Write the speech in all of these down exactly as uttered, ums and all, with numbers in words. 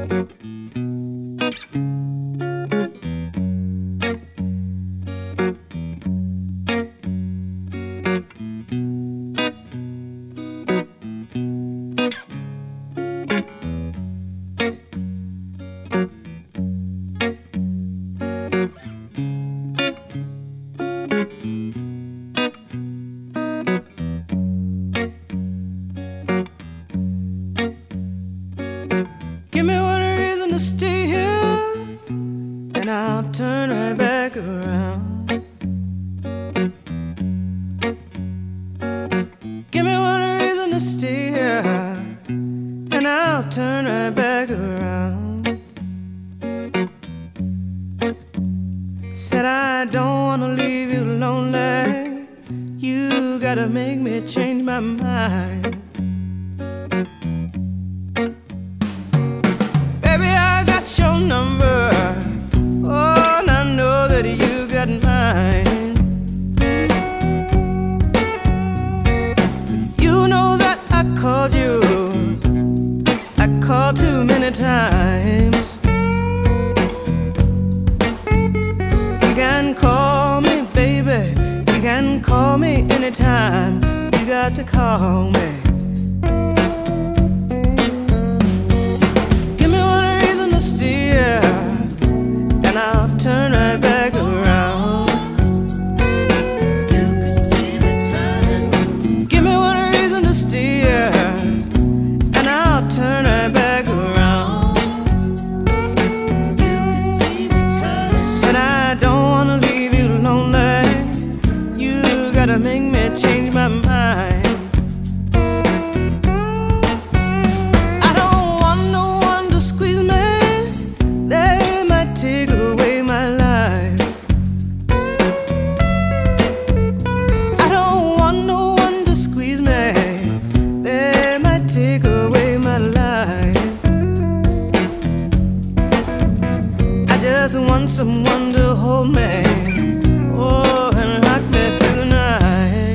Give me one reason to stay here, and I'll turn right back around. Give me one reason to stay here, and I'll turn right back around. Said I don't wanna leave you lonely. You gotta make me change my mind. Your number, oh, and I know that you got mine. You know that I called you, I called too many times. You can call me, baby, you can call me anytime. You got to call me. And I'll turn right back around. You can see me turning. Give me one reason to stay here, and I'll turn right back around. You can see me turning. Said I don't wanna leave you lonely. You gotta make me change my mind. I just want someone to hold me, oh, and rock me through the night.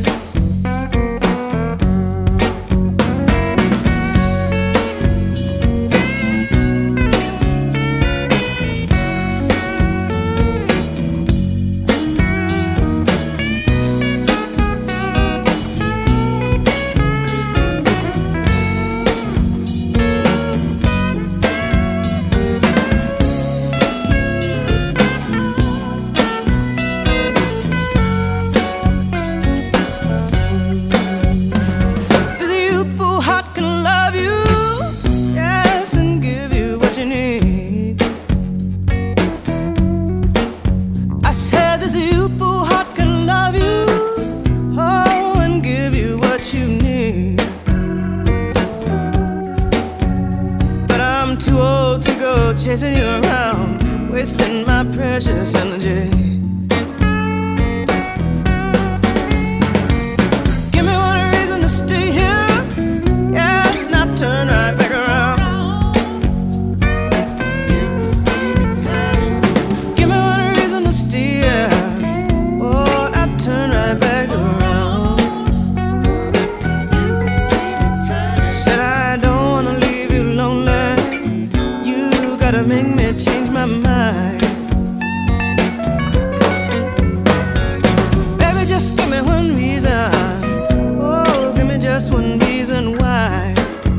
Too old to go chasing you around, wasting my precious energy. Give me one reason to stay here, yes, and I'll turn right back around. You can see me turning. Give me one reason to stay here, oh, I'll turn right back around. You can see me turning. Said I don't wanna leave you lonely. Gotta make me change my mind. Baby, just give me one reason. Oh, give me just one reason why.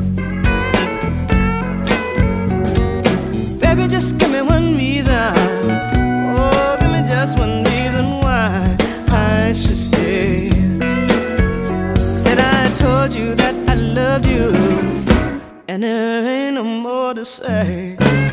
Baby, just give me one reason. Oh, give me just one reason why I should stay. Said I told you that I loved you, and there ain't no more to say.